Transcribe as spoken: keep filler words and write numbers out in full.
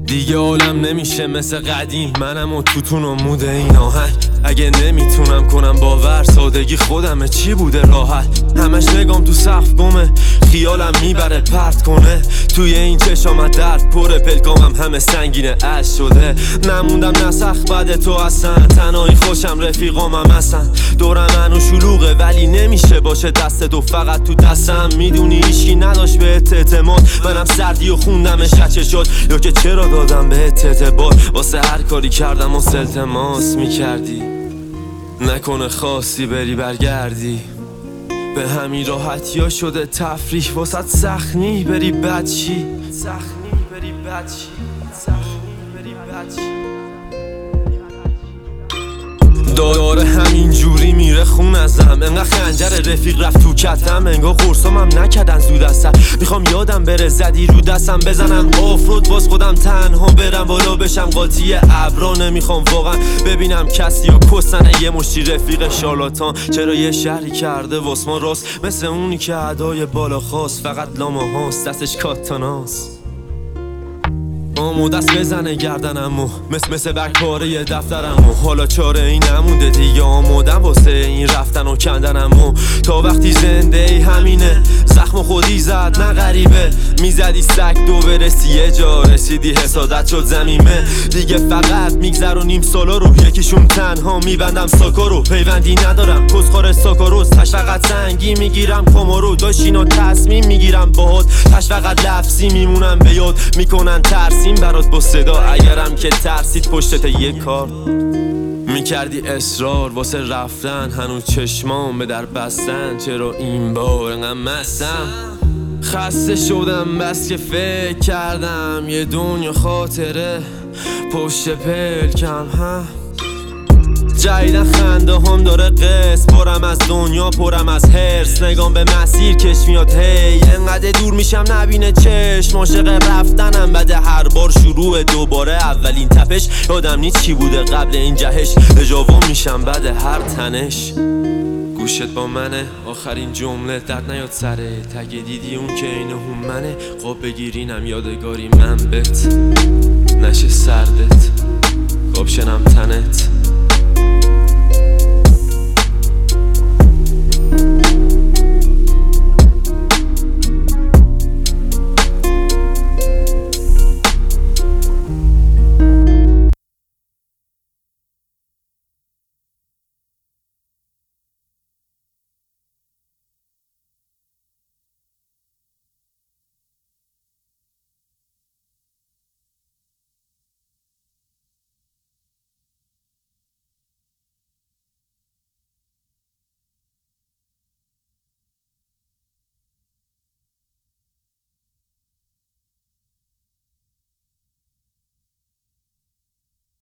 دیگه عالم نمیشه مثل قدیم، منم و توتون و مود این آهنگ. اگه نمیتونم کنم باور، سادگی خودمه چی بوده راحت. همش نگام تو سقف گمه، خیالم میبره پرت کنه. توی این چشام درد پره، پلکامم همه سنگینه اش شده. نموندم نسخ بعد تو اصلا، تنهایی خوشم رفیقامم اصلا. دورم منو شلوغه ولی نمیشه باشه دست تو فقط تو دستم. میدونی هیچکی نداشت بهت اعتماد، منم سردی و خوندمش چه شد. یا که چرا دادم بهت اعتبار، واسه هر کاری کردم و التماس میکردی. نکنه خواستی بری برگردی، به همین راحتی ها شده تفریح واسه سخنی بری بد چی. سخنی بری بد چی، سخنی بری بد چی. داره همین جوری میره خون ازم، انقدر خنجر رفیق رفت تو کتم. انگار قرصامم نکردن زود اثر، میخوام یادم بره زدی رو دستم. بزنم آفرود واس خودم تنها برم بالا بشم قاطی ابرا. نمیخوام واقعا ببینم کسی یا کسنه یه مشتی رفیق شالاتان. چرا یه شهری کرده واس ما راست، مثل اونی که ادای بالا خواست. فقط لامه هاست دستش کاتاناست، آمو دست بزنه گردنمو مثل مثل برکاره دفترمو. حالا چاره این نمونده دیگه، آمودم واسه این رفتن و کندنمو. تا وقتی زنده ای همینه، زخم خودی زد نه غریبه. میزدی سگ دو برسی یه جا رسیدی، حسادت شد زمیمه. دیگه فقط میگذرونیم سالا رو، یکیشون تنها میبندم ساکا رو. پیوندی ندارم کسخور ساکاروز، تش فقط سنگی میگیرم کمارو. داشتین و تصمیم میگیرم باهات، تش فقط لفظی میمونم به یاد. میکنن ترسیم برات با صدا، اگرم که ترسید پشتت یه کار میکردی اصرار واسه رفتن. هنوز چشمام به در بستن، چرا این بار انقدر مستم. خسته شدم بس که فکر کردم یه دنیا خاطره پشت پلکم. هم جایدن خنده هم داره قصد، پرم از دنیا پرم از هرس. نگام به مسیر کش میاد هی، انقدر دور میشم نبینه چشم. عاشق رفتنم بعد هر بار شروع دوباره اولین تپش. یادم نیست چی بوده قبل این جهش، اجاوا میشم بعد هر تنش. گوشت با منه آخرین جمله، درد نیاد سره تگه دیدی اون که اینه هم منه. قاب بگیرینم یادگاری من بت، نشه سردت قاب شنم تنت.